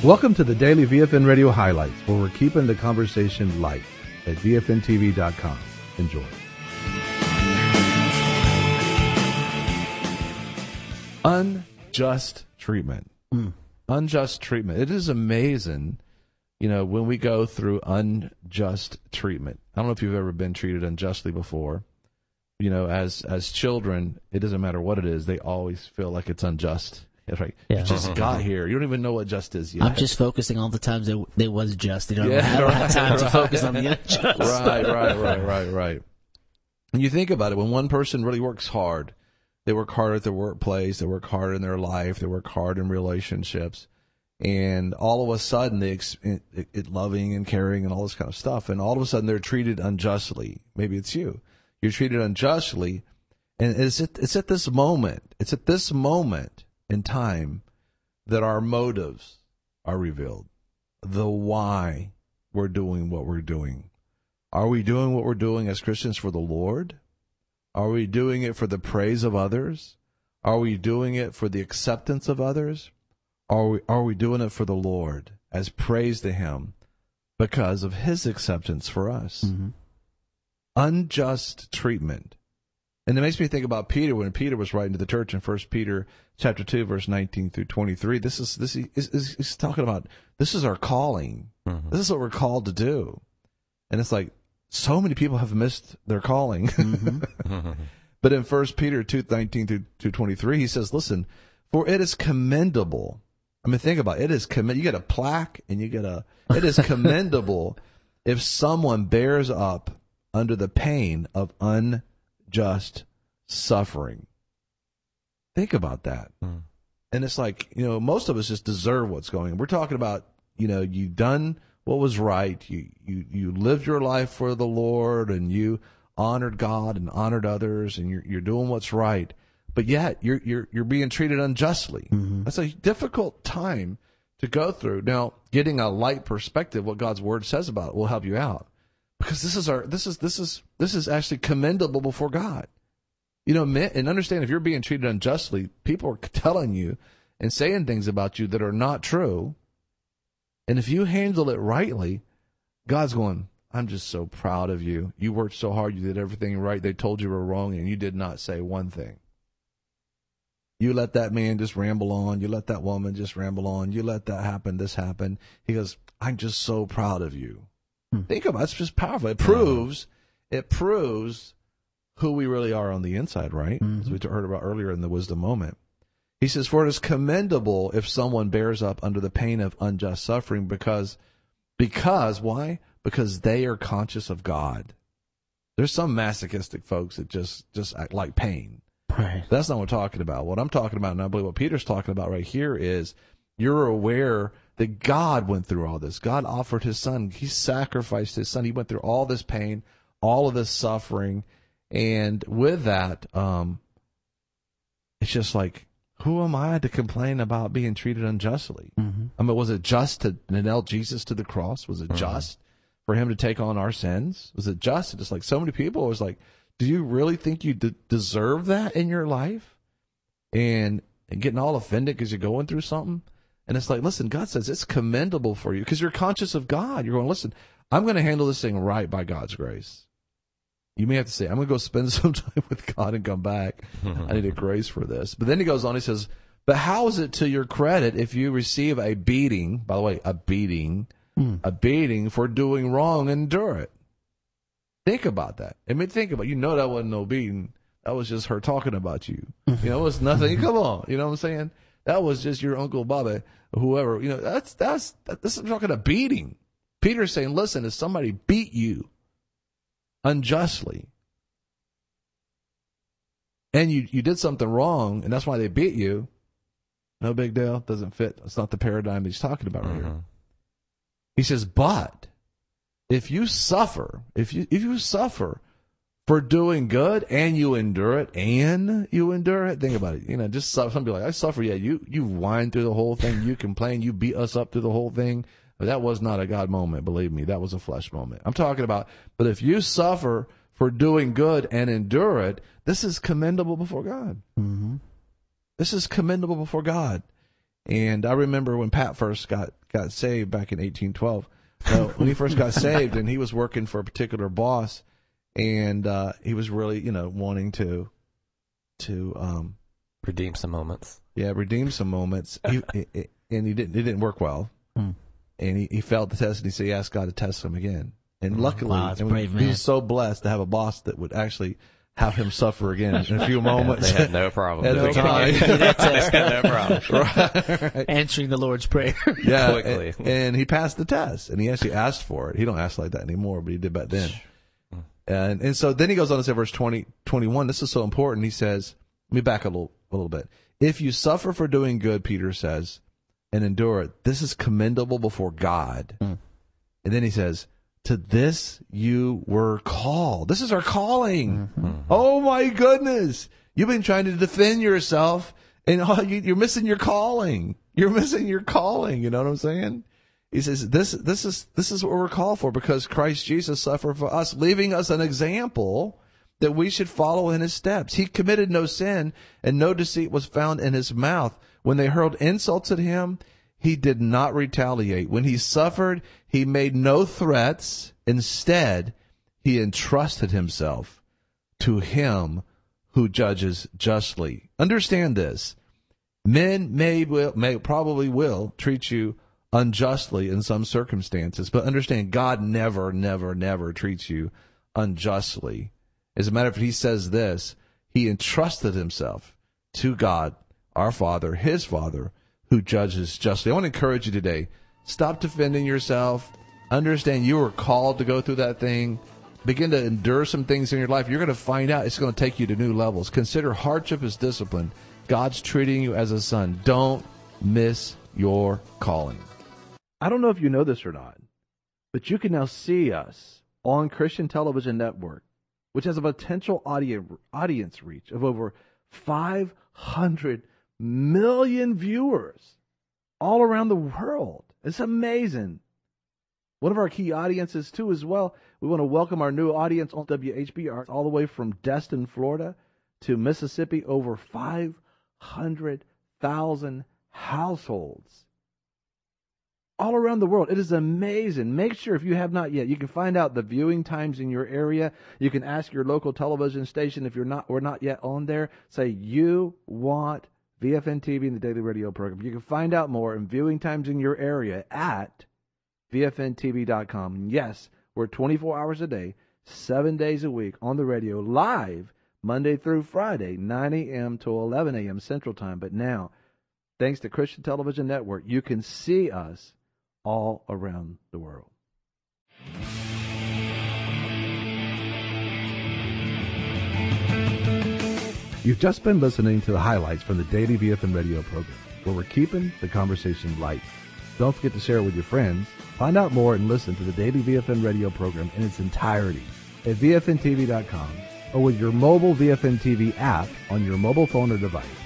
Welcome to the Daily VFN Radio Highlights, where we're keeping the conversation light at VFNTV.com. Enjoy. Unjust treatment. Unjust treatment. It is amazing, when we go through unjust treatment. I don't know if you've ever been treated unjustly before. As children, it doesn't matter what it is, they always feel like it's unjust. It's like, you just got here. You don't even know what just is yet. I'm just focusing all the times it was just. I don't have time to focus on the unjust. Right. And you think about it, when one person really works hard, they work hard at their workplace, they work hard in their life, they work hard in relationships, and all of a sudden they loving and caring and all this kind of stuff, and all of a sudden they're treated unjustly. Maybe it's you. You're treated unjustly, and it's at this moment in time that our motives are revealed. The why we're doing what we're doing. Are we doing what we're doing as Christians for the Lord? Are we doing it for the praise of others? Are we doing it for the acceptance of others? Are we doing it for the Lord as praise to Him because of His acceptance for us? Mm-hmm. Unjust treatment. And it makes me think about Peter when Peter was writing to the church in 1 Peter chapter 2, verse 19 through 23. He's talking about, this is our calling. Mm-hmm. This is what we're called to do. And it's like, so many people have missed their calling. Mm-hmm. But in 1 Peter 2, 19 through 23, he says, listen, for it is commendable. I mean, think about it. It is you get a plaque and it is commendable if someone bears up under the pain of unjust suffering. Think about that. Mm. And it's like, most of us just deserve what's going on. We're talking about, you've done what was right. You lived your life for the Lord, and you honored God and honored others, and you're doing what's right. But yet you're being treated unjustly. Mm-hmm. That's a difficult time to go through. Now, getting a light perspective, what God's Word says about it, will help you out. Because this is actually commendable before God. And understand, if you're being treated unjustly, people are telling you and saying things about you that are not true. And if you handle it rightly, God's going, I'm just so proud of you. You worked so hard. You did everything right. They told you were wrong, and you did not say one thing. You let that man just ramble on. You let that woman just ramble on. You let that happen, this happen. He goes, I'm just so proud of you. Think about it. It's just powerful. It proves who we really are on the inside, right? Mm-hmm. As we heard about earlier in the wisdom moment. He says, for it is commendable if someone bears up under the pain of unjust suffering because why? Because they are conscious of God. There's some masochistic folks that just act like pain. Right. That's not what I'm talking about. What I'm talking about, and I believe what Peter's talking about right here, is you're aware that God went through all this. God offered His Son. He sacrificed His Son. He went through all this pain, all of this suffering. And with that, it's just like, who am I to complain about being treated unjustly? Mm-hmm. I mean, was it just to nail Jesus to the cross? Was it just for Him to take on our sins? Was it just? Just like so many people, it was like, do you really think you deserve that in your life? And getting all offended because you're going through something? And it's like, listen, God says it's commendable for you because you're conscious of God. You're going, listen, I'm going to handle this thing right by God's grace. You may have to say, I'm going to go spend some time with God and come back. I need a grace for this. But then he goes on, he says, but how is it to your credit if you receive a beating, by the way, a beating for doing wrong and endure it? Think about that. I mean, think about it. That wasn't no beating. That was just her talking about you. It was nothing. Come on. You know what I'm saying? That was just your Uncle Bobby, or whoever. This is talking a beating. Peter's saying, listen, if somebody beat you unjustly, and you did something wrong, and that's why they beat you, no big deal. Doesn't fit. It's not the paradigm that he's talking about right here. He says, but if you suffer for doing good and you endure it, think about it. Just somebody like, I suffer. Yeah, you whine through the whole thing. You complain. You beat us up through the whole thing. But that was not a God moment. Believe me, that was a flesh moment. I'm talking about, but if you suffer for doing good and endure it, this is commendable before God. Mm-hmm. This is commendable before God. And I remember when Pat first got saved back in 1812. When he first got saved, and he was working for a particular boss, and he was really, wanting to redeem some moments. Yeah, redeem some moments. And it didn't work well. And he failed the test, and he asked God to test him again. And luckily, he was so blessed to have a boss that would actually have him suffer again in a few moments. They had no problem. No time. No problem. Right. Answering the Lord's Prayer. Yeah, quickly. And he passed the test, and he actually asked for it. He don't ask like that anymore, but he did back then. And so then he goes on to say, verse 21, this is so important. He says, let me back a little bit. If you suffer for doing good, Peter says, and endure it, this is commendable before God. And then he says, to this you were called. This is our calling. Oh my goodness. You've been trying to defend yourself, and you're missing your calling. You're missing your calling. You know what I'm saying? He says, this is what we're called for, because Christ Jesus suffered for us, leaving us an example that we should follow in his steps. He committed no sin, and no deceit was found in his mouth. When they hurled insults at him, he did not retaliate. When he suffered, he made no threats. Instead, he entrusted himself to him who judges justly. Understand this. Men may probably will treat you unjustly in some circumstances, but understand God never, never, never treats you unjustly. As a matter of fact, he says this, he entrusted himself to God, our Father, his Father, who judges justly. I want to encourage you today, stop defending yourself. Understand you are called to go through that thing. Begin to endure some things in your life. You're going to find out it's going to take you to new levels. Consider hardship as discipline. God's treating you as a son. Don't miss your calling. I don't know if you know this or not, but you can now see us on Christian Television Network, which has a potential audience reach of over 500 million viewers all around the world. It's amazing. One of our key audiences, too, as well, we want to welcome our new audience on WHBR all the way from Destin, Florida to Mississippi, over 500,000 households all around the world. It is amazing. Make sure, if you have not yet, you can find out the viewing times in your area. You can ask your local television station if we're not yet on there. Say you want VFN TV and the Daily Radio program. You can find out more and viewing times in your area at VFNTV.com. Yes, we're 24 hours a day, 7 days a week on the radio, live Monday through Friday, 9 a.m. to 11 a.m. Central Time. But now, thanks to Christian Television Network, you can see us all around the world. You've just been listening to the highlights from the Daily VFN Radio program, where we're keeping the conversation light. Don't forget to share it with your friends. Find out more and listen to the Daily VFN Radio program in its entirety at VFNTV.com or with your mobile VFN TV app on your mobile phone or device.